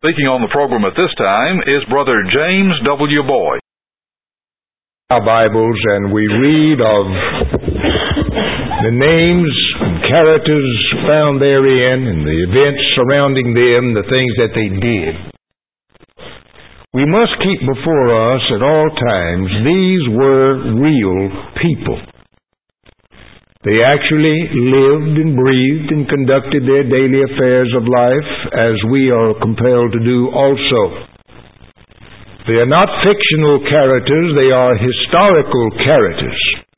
Speaking on the program at this time is Brother James W. Boyd. Our Bibles, and we read of the names and characters found therein and the events surrounding them, the things that they did. We must keep before us at all times these were real people. They actually lived and breathed and conducted their daily affairs of life as we are compelled to do also. They are not fictional characters, they are historical characters.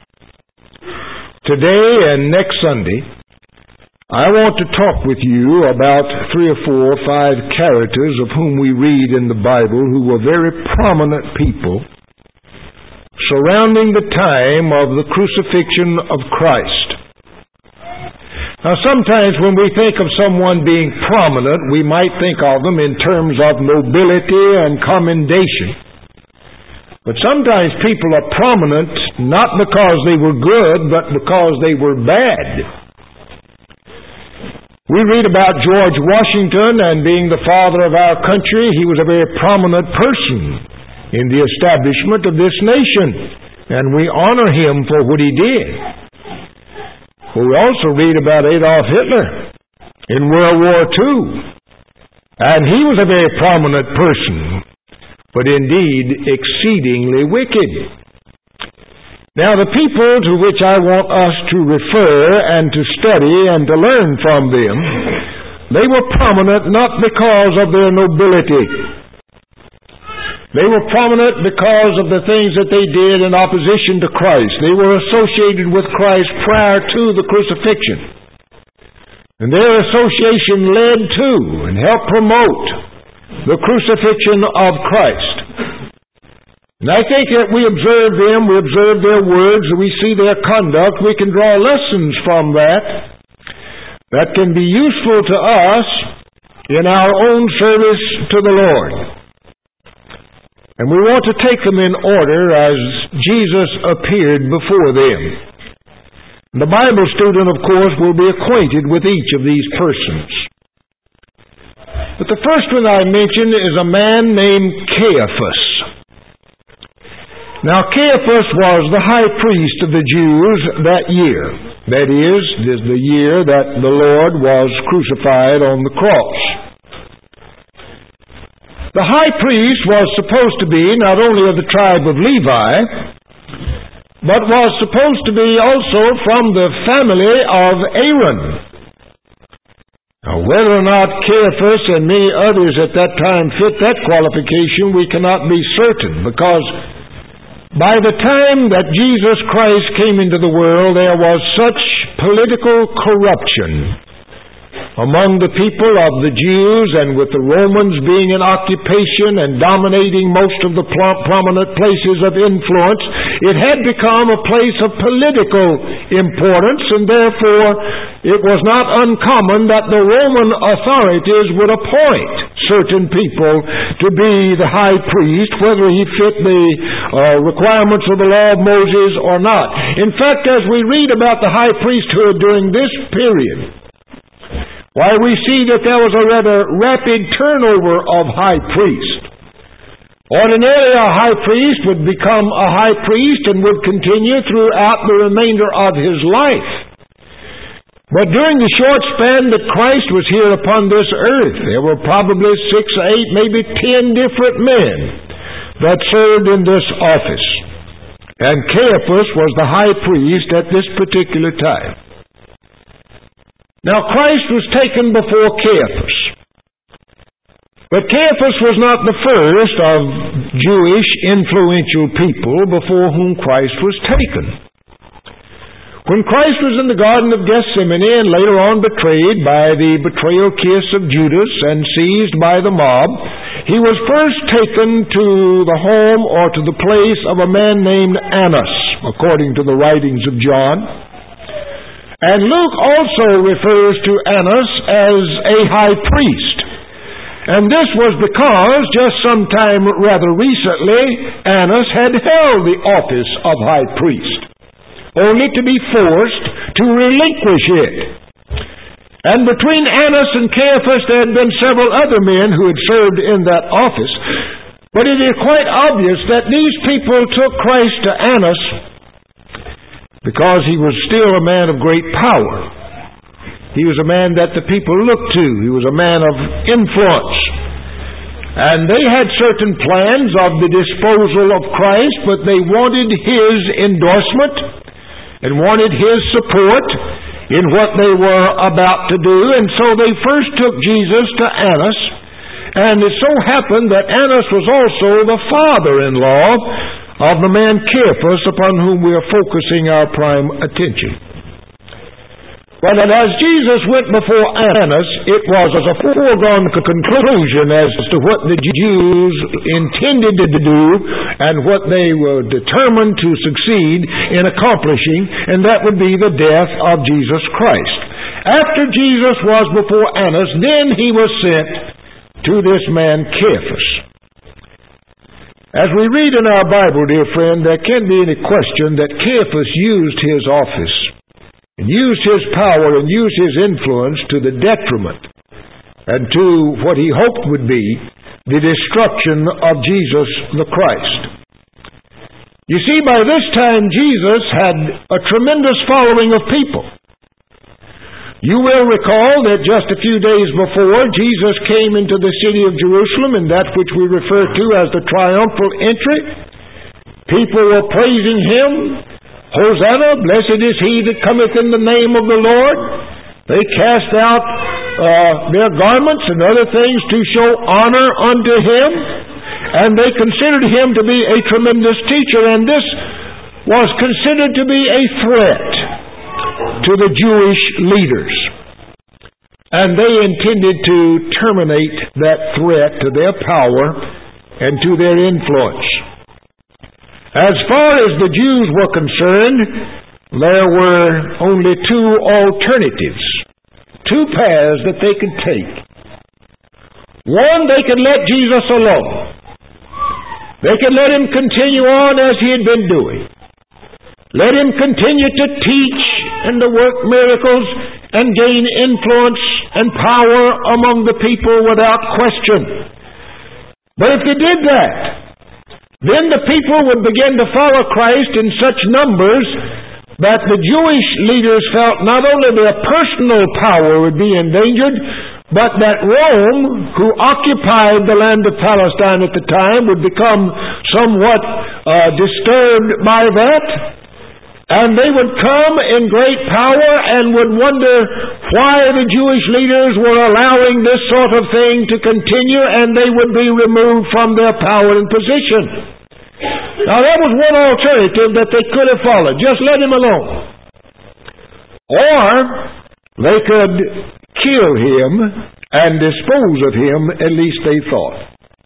Today and next Sunday, I want to talk with you about 3 or 4 or 5 characters of whom we read in the Bible who were very prominent people surrounding the time of the crucifixion of Christ. Now, sometimes when we think of someone being prominent, we might think of them in terms of nobility and commendation. But sometimes people are prominent not because they were good, but because they were bad. We read about George Washington, and being the father of our country, he was a very prominent person in the establishment of this nation, and we honor him for what he did. We also read about Adolf Hitler in World War II, and he was a very prominent person, but indeed exceedingly wicked. Now, the people to which I want us to refer and to study and to learn from them, they were prominent not because of their nobility. They were prominent because of the things that they did in opposition to Christ. They were associated with Christ prior to the crucifixion. And their association led to and helped promote the crucifixion of Christ. And I think that we observe them, we observe their words, we see their conduct, we can draw lessons from that can be useful to us in our own service to the Lord. And we want to take them in order as Jesus appeared before them. The Bible student, of course, will be acquainted with each of these persons. But the first one I mention is a man named Caiaphas. Now, Caiaphas was the high priest of the Jews that year. That is the year that the Lord was crucified on the cross. The high priest was supposed to be not only of the tribe of Levi, but was supposed to be also from the family of Aaron. Now, whether or not Caiaphas and many others at that time fit that qualification, we cannot be certain, because by the time that Jesus Christ came into the world, there was such political corruption among the people of the Jews, and with the Romans being in occupation and dominating most of the prominent places of influence, it had become a place of political importance, and therefore it was not uncommon that the Roman authorities would appoint certain people to be the high priest, whether he fit the requirements of the law of Moses or not. In fact, as we read about the high priesthood during this period, why, we see that there was a rather rapid turnover of high priests. Ordinarily, a high priest would become a high priest and would continue throughout the remainder of his life. But during the short span that Christ was here upon this earth, there were probably 6, 8, maybe 10 different men that served in this office. And Caiaphas was the high priest at this particular time. Now, Christ was taken before Caiaphas. But Caiaphas was not the first of Jewish influential people before whom Christ was taken. When Christ was in the Garden of Gethsemane and later on betrayed by the betrayal kiss of Judas and seized by the mob, he was first taken to the home or to the place of a man named Annas, according to the writings of John. And Luke also refers to Annas as a high priest. And this was because just sometime rather recently, Annas had held the office of high priest, only to be forced to relinquish it. And between Annas and Caiaphas there had been several other men who had served in that office. But it is quite obvious that these people took Christ to Annas because he was still a man of great power. He was a man that the people looked to. He was a man of influence. And they had certain plans of the disposal of Christ, but they wanted his endorsement and wanted his support in what they were about to do. And so they first took Jesus to Annas, and it so happened that Annas was also the father-in-law of the man Caiaphas, upon whom we are focusing our prime attention. Well, and as Jesus went before Annas, it was as a foregone conclusion as to what the Jews intended to do and what they were determined to succeed in accomplishing, and that would be the death of Jesus Christ. After Jesus was before Annas, then he was sent to this man Caiaphas. As we read in our Bible, dear friend, there can't be any question that Caiaphas used his office and used his power and used his influence to the detriment and to what he hoped would be the destruction of Jesus the Christ. You see, by this time Jesus had a tremendous following of people. You will recall that just a few days before Jesus came into the city of Jerusalem in that which we refer to as the triumphal entry. People were praising him. Hosanna, blessed is he that cometh in the name of the Lord. They cast out their garments and other things to show honor unto him. And they considered him to be a tremendous teacher. And this was considered to be a threat to the Jewish leaders. And they intended to terminate that threat to their power and to their influence. As far as the Jews were concerned, there were only two alternatives, two paths that they could take. One, they could let Jesus alone. They could let him continue on as he had been doing. Let him continue to teach and to work miracles and gain influence and power among the people without question. But if they did that, then the people would begin to follow Christ in such numbers that the Jewish leaders felt not only their personal power would be endangered, but that Rome, who occupied the land of Palestine at the time, would become somewhat disturbed by that. And they would come in great power and would wonder why the Jewish leaders were allowing this sort of thing to continue, and they would be removed from their power and position. Now that was one alternative that they could have followed. Just let him alone. Or they could kill him and dispose of him, at least they thought.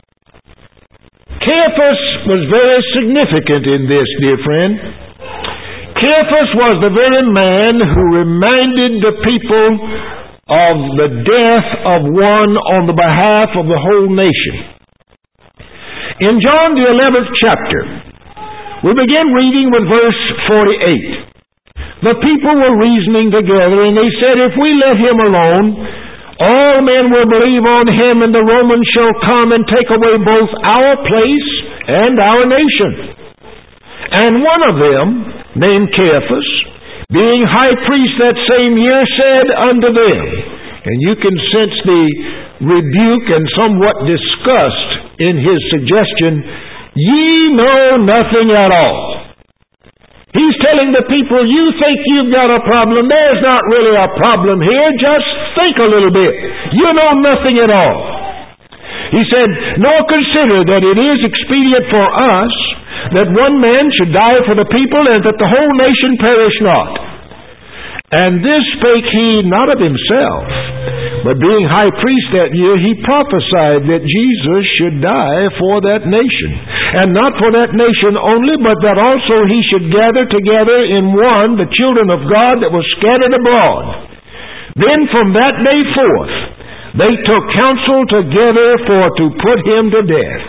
Caiaphas was very significant in this, dear friend. Caiaphas was the very man who reminded the people of the death of one on the behalf of the whole nation. In John the 11th chapter, we begin reading with verse 48. The people were reasoning together, and they said, if we let him alone, all men will believe on him, and the Romans shall come and take away both our place and our nation. And one of them, named Caiaphas, being high priest that same year, said unto them, and you can sense the rebuke and somewhat disgust in his suggestion, ye know nothing at all. He's telling the people, you think you've got a problem. There's not really a problem here. Just think a little bit. You know nothing at all. He said, nor consider that it is expedient for us that one man should die for the people, and that the whole nation perish not. And this spake he not of himself, but being high priest that year, he prophesied that Jesus should die for that nation. And not for that nation only, but that also he should gather together in one the children of God that were scattered abroad. Then from that day forth, they took counsel together for to put him to death.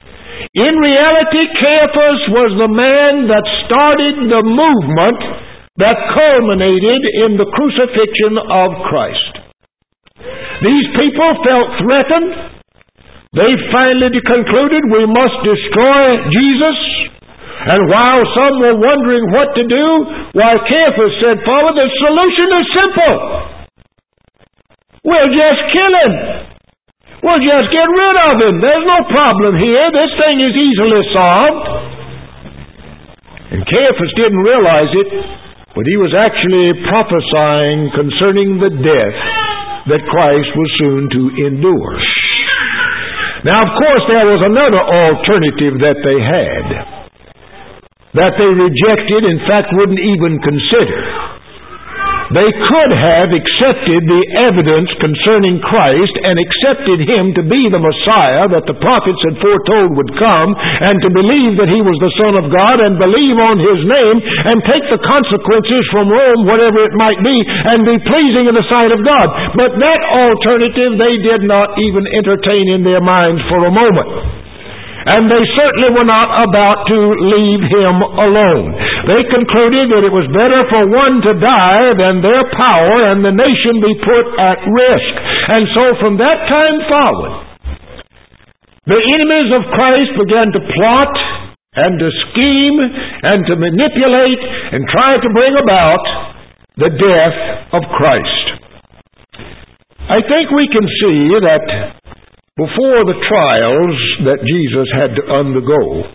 In reality, Caiaphas was the man that started the movement that culminated in the crucifixion of Christ. These people felt threatened. They finally concluded, we must destroy Jesus. And while some were wondering what to do, why, Caiaphas said, Father, the solution is simple. We'll just kill him. We'll just get rid of him. There's no problem here. This thing is easily solved. And Caiaphas didn't realize it, but he was actually prophesying concerning the death that Christ was soon to endure. Now, of course, there was another alternative that they had, that they rejected, in fact, wouldn't even consider. They could have accepted the evidence concerning Christ and accepted Him to be the Messiah that the prophets had foretold would come, and to believe that He was the Son of God and believe on His name and take the consequences from Rome, whatever it might be, and be pleasing in the sight of God. But that alternative they did not even entertain in their minds for a moment. And they certainly were not about to leave Him alone. They concluded that it was better for one to die than their power and the nation be put at risk. And so from that time forward, the enemies of Christ began to plot and to scheme and to manipulate and try to bring about the death of Christ. I think we can see that before the trials that Jesus had to undergo,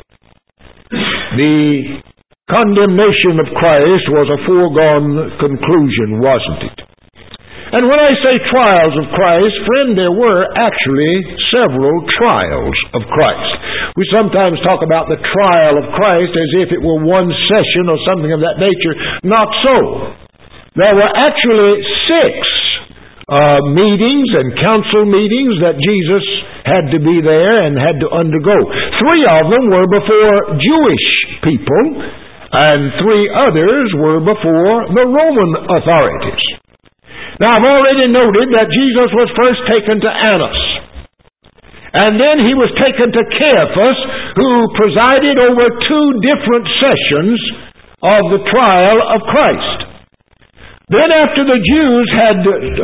the condemnation of Christ was a foregone conclusion, wasn't it? And when I say trials of Christ, friend, there were actually several trials of Christ. We sometimes talk about the trial of Christ as if it were one session or something of that nature. Not so. There were actually 6 meetings and council meetings that Jesus had to be there and had to undergo. 3 of them were before Jewish people, and 3 others were before the Roman authorities. Now, I've already noted that Jesus was first taken to Annas, and then He was taken to Caiaphas, who presided over 2 different sessions of the trial of Christ. Then after the Jews had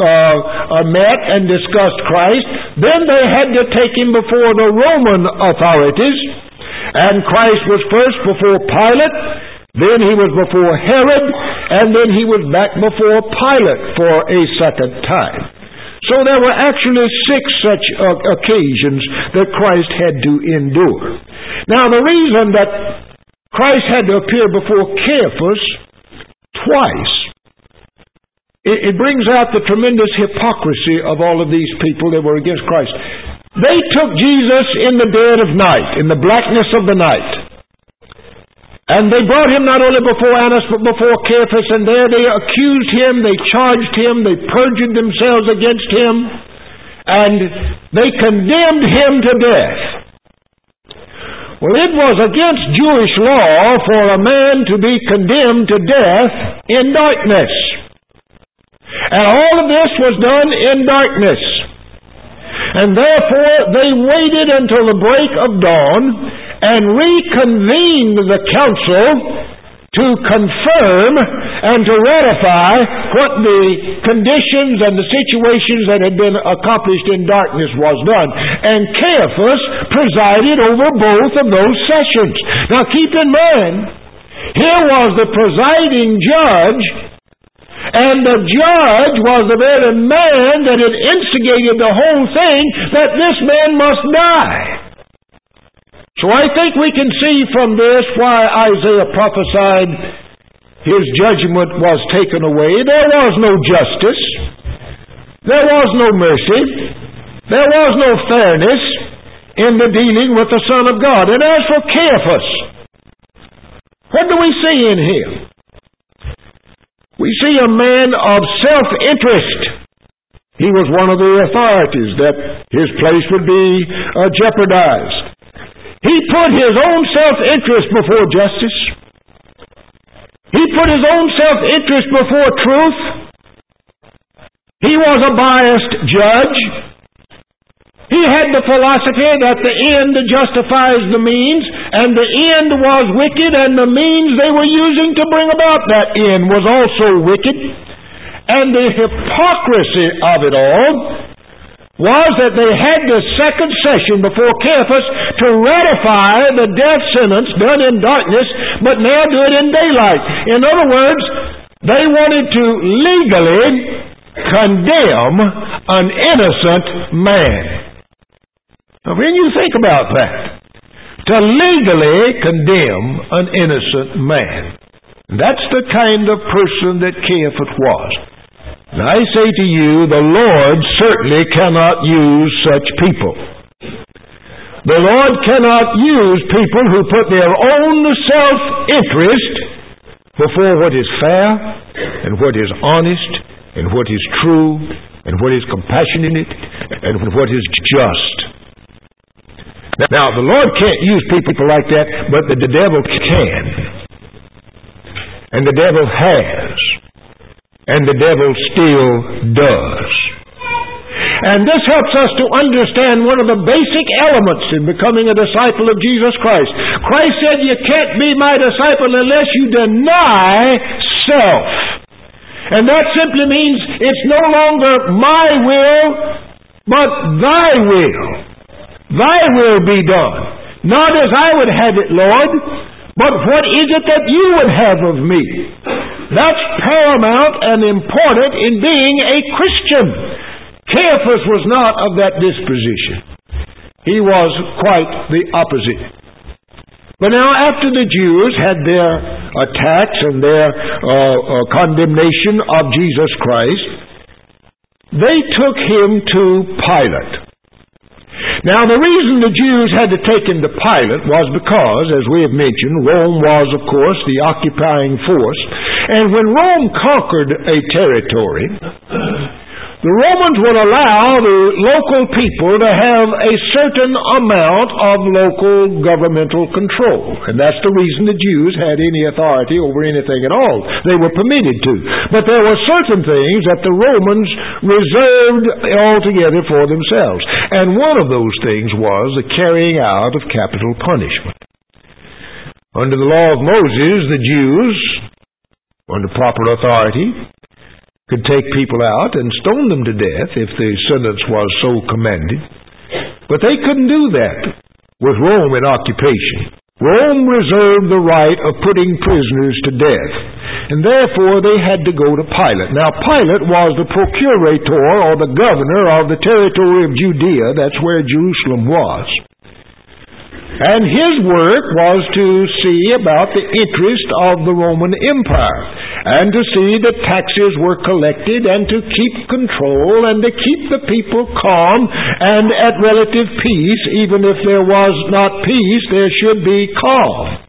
met and discussed Christ, then they had to take Him before the Roman authorities, and Christ was first before Pilate, then He was before Herod, and then He was back before Pilate for a second time. So there were actually 6 such occasions that Christ had to endure. Now, the reason that Christ had to appear before Caiaphas twice, it brings out the tremendous hypocrisy of all of these people that were against Christ. They took Jesus in the dead of night, in the blackness of the night. And they brought Him not only before Annas, but before Caiaphas, and there they accused Him, they charged Him, they perjured themselves against Him, and they condemned Him to death. Well, it was against Jewish law for a man to be condemned to death in darkness. And all of this was done in darkness. And therefore they waited until the break of dawn and reconvened the council to confirm and to ratify what the conditions and the situations that had been accomplished in darkness was done. And Caiaphas presided over both of those sessions. Now keep in mind, here was the presiding judge, and the judge was the very man that had instigated the whole thing, that this man must die. So I think we can see from this why Isaiah prophesied his judgment was taken away. There was no justice. There was no mercy. There was no fairness in the dealing with the Son of God. And as for Caiaphas, what do we see in him? We see a man of self-interest. He was one of the authorities that his place would be jeopardized. He put his own self-interest before justice. He put his own self-interest before truth. He was a biased judge. He had the philosophy that the end justifies the means, and the end was wicked, and the means they were using to bring about that end was also wicked. And the hypocrisy of it all was that they had the second session before Caiaphas to ratify the death sentence done in darkness, but now do it in daylight. In other words, they wanted to legally condemn an innocent man. Now, when you think about that, to legally condemn an innocent man, that's the kind of person that Caiaphas was. And I say to you, the Lord certainly cannot use such people. The Lord cannot use people who put their own self-interest before what is fair, and what is honest, and what is true, and what is compassionate, and what is just. Now, the Lord can't use people like that, but the devil can. And the devil has. And the devil still does. And this helps us to understand one of the basic elements in becoming a disciple of Jesus Christ. Christ said, you can't be my disciple unless you deny self. And that simply means it's no longer my will, but thy will. Thy will be done. Not as I would have it, Lord, but what is it that you would have of me? That's paramount and important in being a Christian. Caiaphas was not of that disposition. He was quite the opposite. But now, after the Jews had their attacks and their condemnation of Jesus Christ, they took him to Pilate. Now, the reason the Jews had to take him to Pilate was because, as we have mentioned, Rome was, of course, the occupying force. And when Rome conquered a territory, the Romans would allow the local people to have a certain amount of local governmental control. And that's the reason the Jews had any authority over anything at all. They were permitted to. But there were certain things that the Romans reserved altogether for themselves. And one of those things was the carrying out of capital punishment. Under the law of Moses, the Jews, under proper authority, could take people out and stone them to death if the sentence was so commanded. But they couldn't do that with Rome in occupation. Rome reserved the right of putting prisoners to death, and therefore they had to go to Pilate. Now, Pilate was the procurator, or the governor of the territory of Judea. That's where Jerusalem was. And his work was to see about the interest of the Roman Empire, and to see that taxes were collected, and to keep control, and to keep the people calm and at relative peace. Even if there was not peace, there should be calm.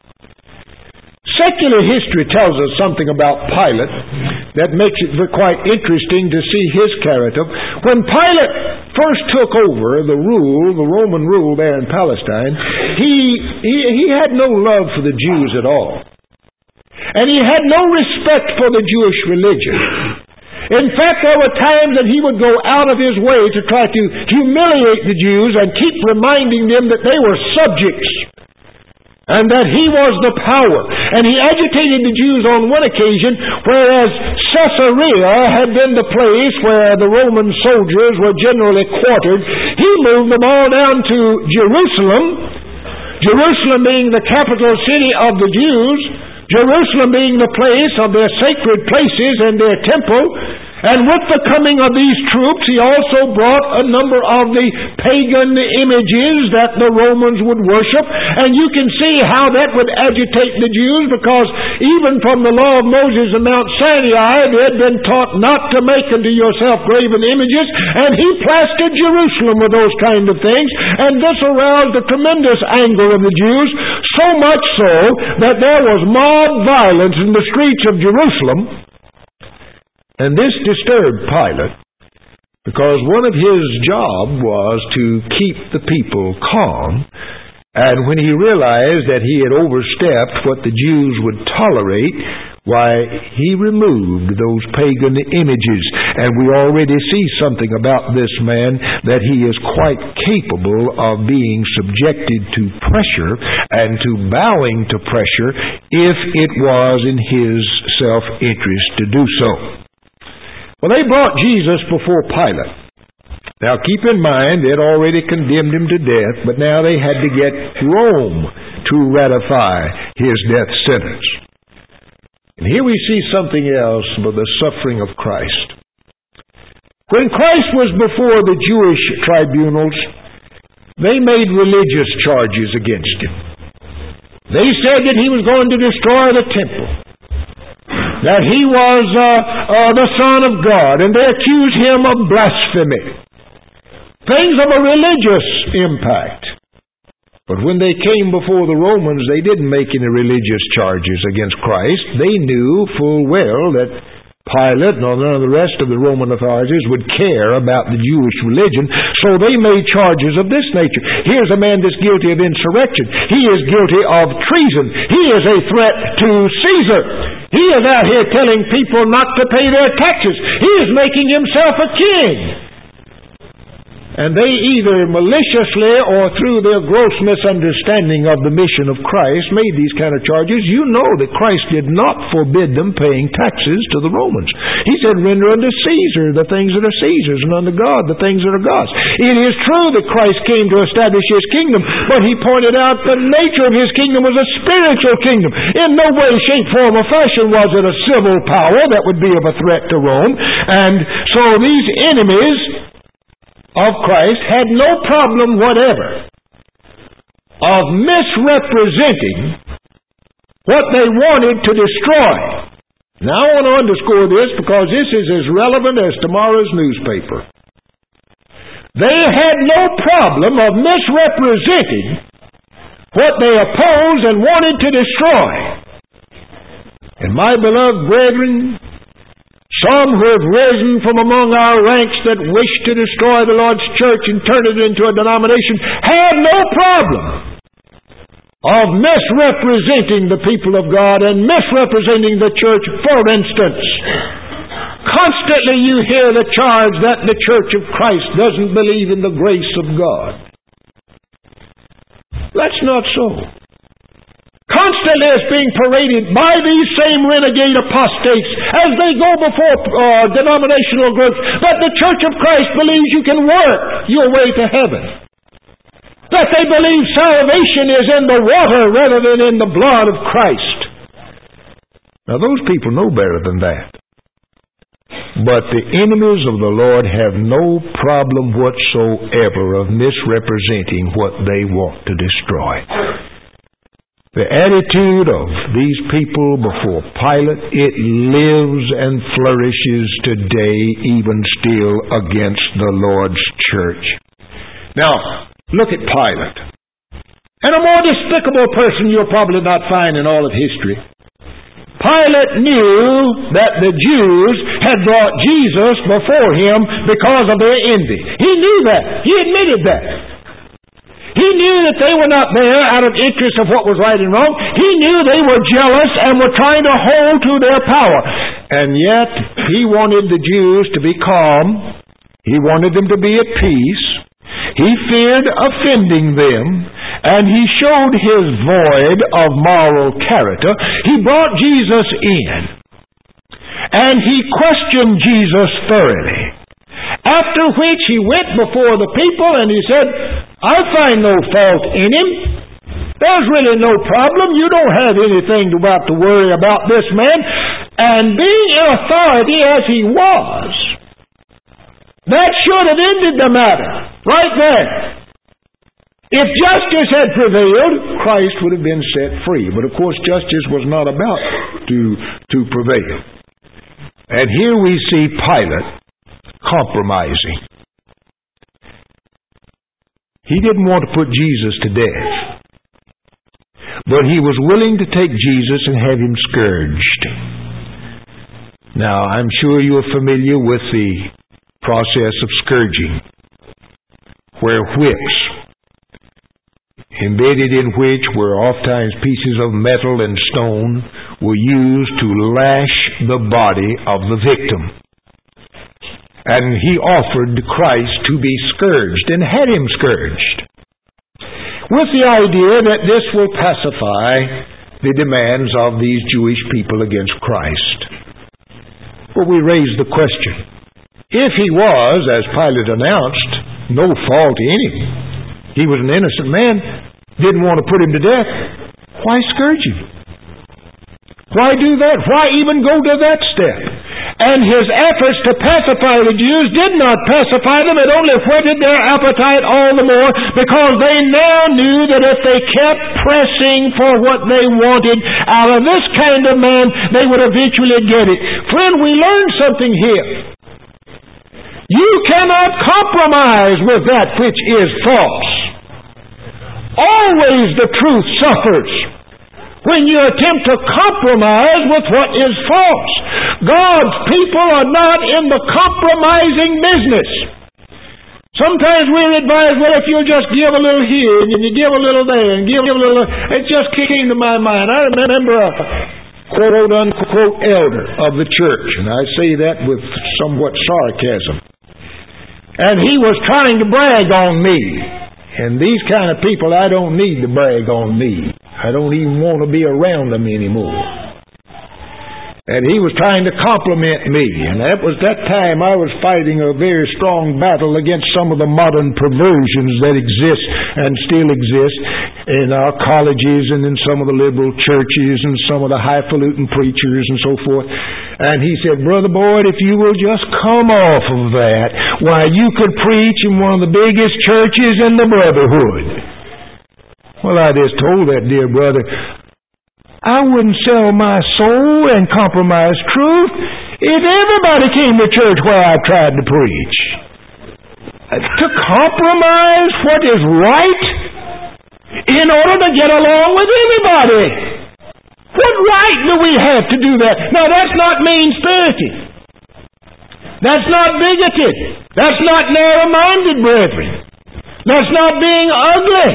Secular history tells us something about Pilate that makes it quite interesting to see his character. When Pilate first took over the Roman rule there in Palestine, he had no love for the Jews at all. And he had no respect for the Jewish religion. In fact, there were times that he would go out of his way to try to humiliate the Jews and keep reminding them that they were subjects, and that he was the power. And he agitated the Jews on one occasion, whereas Caesarea had been the place where the Roman soldiers were generally quartered. He moved them all down to Jerusalem, Jerusalem being the capital city of the Jews, Jerusalem being the place of their sacred places and their temple. And with the coming of these troops, he also brought a number of the pagan images that the Romans would worship. And you can see how that would agitate the Jews, because even from the law of Moses in Mount Sinai, they had been taught not to make unto yourself graven images. And he plastered Jerusalem with those kind of things. And this aroused a tremendous anger of the Jews, so much so that there was mob violence in the streets of Jerusalem. And this disturbed Pilate, because one of his job was to keep the people calm. And when he realized that he had overstepped what the Jews would tolerate, why, he removed those pagan images. And we already see something about this man, that he is quite capable of being subjected to pressure and to bowing to pressure if it was in his self-interest to do so. Well, they brought Jesus before Pilate. Now keep in mind, they had already condemned him to death, but now they had to get Rome to ratify his death sentence. And here we see something else about the suffering of Christ. When Christ was before the Jewish tribunals, they made religious charges against him. They said that he was going to destroy the temple, that he was the Son of God, and they accused him of blasphemy. Things of a religious impact. But when they came before the Romans, they didn't make any religious charges against Christ. They knew full well that Pilate and none of the rest of the Roman authorities would care about the Jewish religion, so they made charges of this nature. Here's a man that's guilty of insurrection. He is guilty of treason. He is a threat to Caesar. He is out here telling people not to pay their taxes. He is making himself a king. And they either maliciously or through their gross misunderstanding of the mission of Christ made these kind of charges. You know that Christ did not forbid them paying taxes to the Romans. He said, render unto Caesar the things that are Caesar's, and unto God the things that are God's. It is true that Christ came to establish His kingdom, but He pointed out the nature of His kingdom was a spiritual kingdom. In no way, shape, form, or fashion was it a civil power that would be of a threat to Rome. And so these enemies of Christ had no problem whatever of misrepresenting what they wanted to destroy. Now I want to underscore this because this is as relevant as tomorrow's newspaper. They had no problem of misrepresenting what they opposed and wanted to destroy. And my beloved brethren, some who have risen from among our ranks that wish to destroy the Lord's church and turn it into a denomination had no problem of misrepresenting the people of God and misrepresenting the church. For instance, constantly you hear the charge that the Church of Christ doesn't believe in the grace of God. That's not so. Constantly it's being paraded by these same renegade apostates as they go before denominational groups that the Church of Christ believes you can work your way to heaven. That they believe salvation is in the water rather than in the blood of Christ. Now those people know better than that. But the enemies of the Lord have no problem whatsoever of misrepresenting what they want to destroy. The attitude of these people before Pilate, it lives and flourishes today, even still, against the Lord's church. Now, look at Pilate. And a more despicable person you'll probably not find in all of history. Pilate knew that the Jews had brought Jesus before him because of their envy. He knew that. He admitted that. He knew that they were not there out of interest of what was right and wrong. He knew they were jealous and were trying to hold to their power. And yet, he wanted the Jews to be calm. He wanted them to be at peace. He feared offending them. And he showed his void of moral character. He brought Jesus in. And he questioned Jesus thoroughly. After which he went before the people and he said, I find no fault in him. There's really no problem. You don't have anything to worry about this man. And being in authority as he was, that should have ended the matter right there. If justice had prevailed, Christ would have been set free. But of course, justice was not about to prevail. And here we see Pilate compromising. He didn't want to put Jesus to death, but he was willing to take Jesus and have him scourged. Now, I'm sure you're familiar with the process of scourging, where whips, embedded in which were oftentimes pieces of metal and stone, were used to lash the body of the victim. And he offered Christ to be scourged and had him scourged, with the idea that this will pacify the demands of these Jewish people against Christ. But we raise the question, if he was, as Pilate announced, no fault in him, he was an innocent man, didn't want to put him to death, why scourge him? Why do that? Why even go to that step? And his efforts to pacify the Jews did not pacify them. It only whetted their appetite all the more, because they now knew that if they kept pressing for what they wanted out of this kind of man, they would eventually get it. Friend, we learned something here. You cannot compromise with that which is false. Always the truth suffers when you attempt to compromise with what is false. God's people are not in the compromising business. Sometimes we're advised, well, if you'll just give a little here, and you give a little there, and give a little... It just came to my mind. I remember a quote-unquote elder of the church, and I say that with somewhat sarcasm. And he was trying to brag on me. And these kind of people, I don't need to brag on me. I don't even want to be around them anymore. And he was trying to compliment me. And that was that time I was fighting a very strong battle against some of the modern perversions that exist and still exist in our colleges and in some of the liberal churches and some of the highfalutin preachers and so forth. And he said, Brother Boyd, if you will just come off of that, why, you could preach in one of the biggest churches in the brotherhood. Well, I just told that dear brother, I wouldn't sell my soul and compromise truth if everybody came to church where I tried to preach. To compromise what is right in order to get along with anybody. What right do we have to do that? Now, that's not mean-spirited. That's not bigoted. That's not narrow-minded, brethren. That's not being ugly.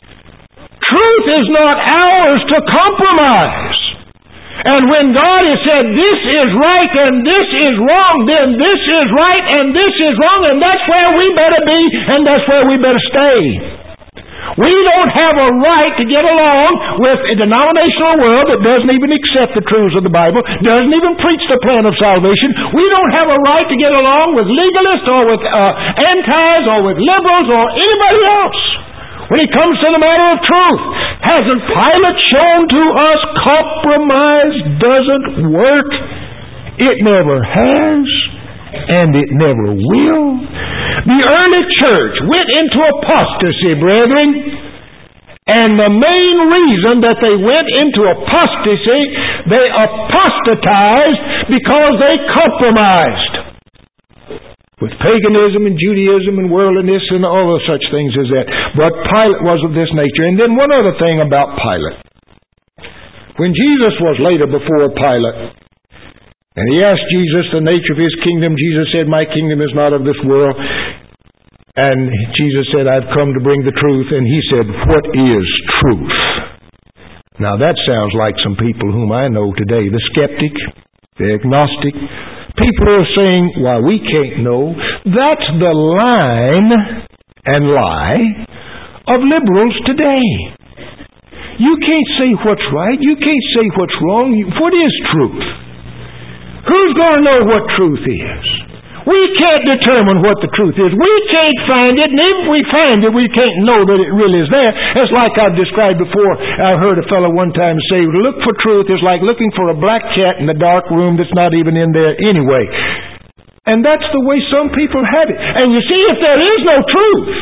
Truth is not ours to compromise. And when God has said this is right and this is wrong, then this is right and this is wrong, and that's where we better be and that's where we better stay. We don't have a right to get along with a denominational world that doesn't even accept the truths of the Bible, doesn't even preach the plan of salvation. We don't have a right to get along with legalists or with antis or with liberals or anybody else. When it comes to the matter of truth, hasn't Pilate shown to us compromise doesn't work? It never has, and it never will. The early church went into apostasy, brethren, and the main reason that they went into apostasy, they apostatized because they compromised with paganism and Judaism and worldliness and all of such things as that. But Pilate was of this nature. And then one other thing about Pilate. When Jesus was later before Pilate, and he asked Jesus the nature of his kingdom, Jesus said, my kingdom is not of this world. And Jesus said, I've come to bring the truth. And he said, what is truth? Now that sounds like some people whom I know today, the skeptic, the agnostic. People are saying, why, we can't know. That's the line and lie of liberals today. You can't say what's right. You can't say what's wrong. What is truth? Who's going to know what truth is? We can't determine what the truth is. We can't find it, and if we find it, we can't know that it really is there. It's like I've described before. I heard a fellow one time say, look for truth is like looking for a black cat in a dark room that's not even in there anyway. And that's the way some people have it. And you see, if there is no truth,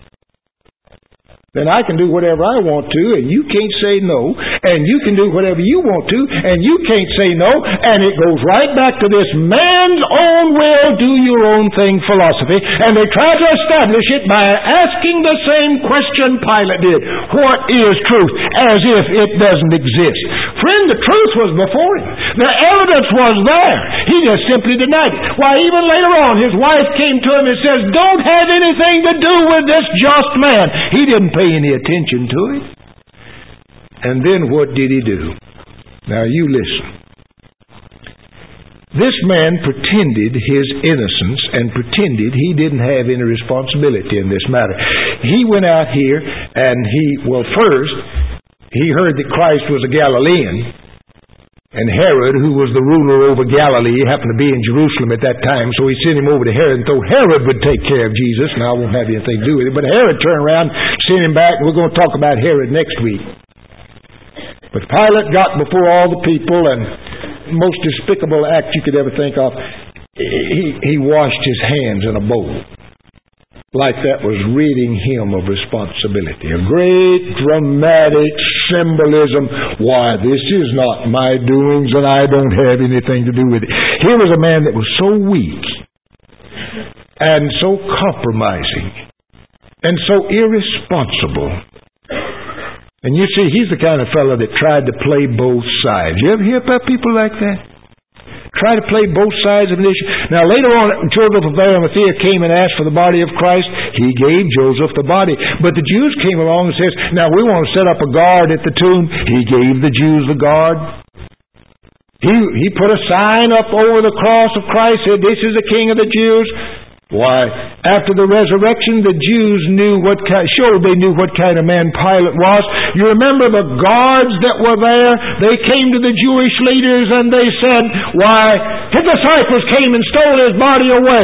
then I can do whatever I want to, and you can't say no, and you can do whatever you want to, and you can't say no, and it goes right back to this man's own will, do your own thing philosophy, and they try to establish it by asking the same question Pilate did. What is truth? As if it doesn't exist. Friend, the truth was before him. The evidence was there. He just simply denied it. Why, even later on, his wife came to him and says, don't have anything to do with this just man. He didn't pay any attention to it. And then what did he do? Now you listen. This man pretended his innocence and pretended he didn't have any responsibility in this matter. He went out here and first, he heard that Christ was a Galilean. And Herod, who was the ruler over Galilee, happened to be in Jerusalem at that time, so he sent him over to Herod and thought Herod would take care of Jesus. Now, I won't have anything to do with it. But Herod turned around, sent him back, and we're going to talk about Herod next week. But Pilate got before all the people, and most despicable act you could ever think of, he washed his hands in a bowl. Like that was ridding him of responsibility. A great dramatic symbolism. Why, this is not my doings and I don't have anything to do with it. Here was a man that was so weak and so compromising and so irresponsible. And you see, he's the kind of fellow that tried to play both sides. You ever hear about people like that? Try to play both sides of an issue. Now, later on, Joseph of Arimathea came and asked for the body of Christ. He gave Joseph the body. But the Jews came along and says, now we want to set up a guard at the tomb. He gave the Jews the guard. He put a sign up over the cross of Christ, said, this is the King of the Jews. Why, after the resurrection, the Jews knew they knew what kind of man Pilate was. You remember the guards that were there? They came to the Jewish leaders and they said, why, his disciples came and stole his body away.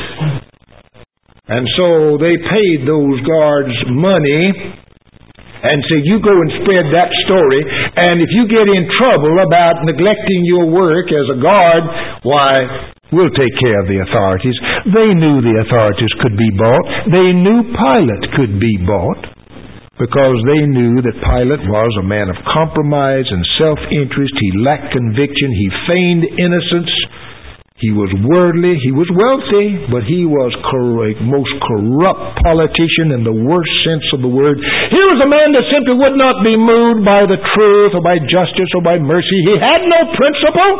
And so they paid those guards money and said, you go and spread that story, and if you get in trouble about neglecting your work as a guard, why, we'll take care of the authorities. They knew the authorities could be bought. They knew Pilate could be bought because they knew that Pilate was a man of compromise and self-interest. He lacked conviction. He feigned innocence. He was worldly. He was wealthy, but he was a most corrupt politician in the worst sense of the word. He was a man that simply would not be moved by the truth or by justice or by mercy. He had no principle.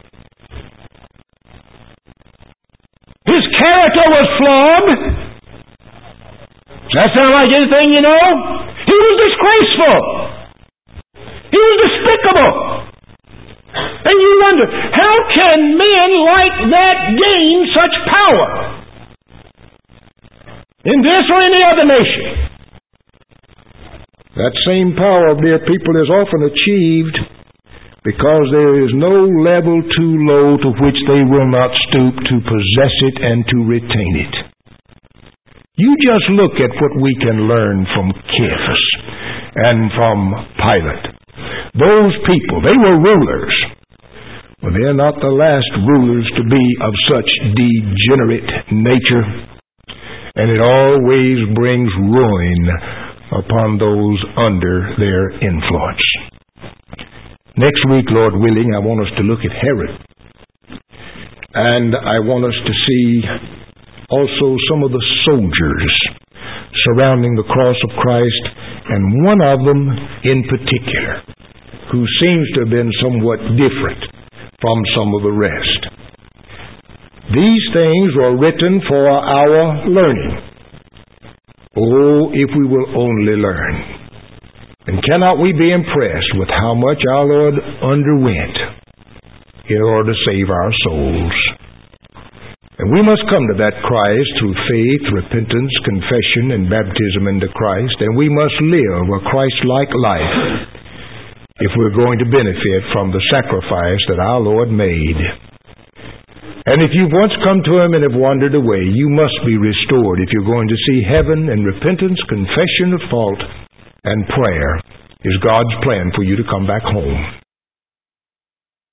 His character was flawed. Does that sound like anything you know? He was disgraceful. He was despicable. And you wonder, how can men like that gain such power in this or any other nation? That same power, dear people, is often achieved because there is no level too low to which they will not stoop to possess it and to retain it. You just look at what we can learn from Caiaphas and from Pilate. Those people, they were rulers. Well, they're not the last rulers to be of such degenerate nature. And it always brings ruin upon those under their influence. Next week, Lord willing, I want us to look at Herod. And I want us to see also some of the soldiers surrounding the cross of Christ, and one of them in particular, who seems to have been somewhat different from some of the rest. These things were written for our learning. Oh, if we will only learn. And cannot we be impressed with how much our Lord underwent in order to save our souls? And we must come to that Christ through faith, repentance, confession, and baptism into Christ. And we must live a Christ-like life if we're going to benefit from the sacrifice that our Lord made. And if you've once come to Him and have wandered away, you must be restored if you're going to see heaven. And repentance, confession of fault, and prayer is God's plan for you to come back home.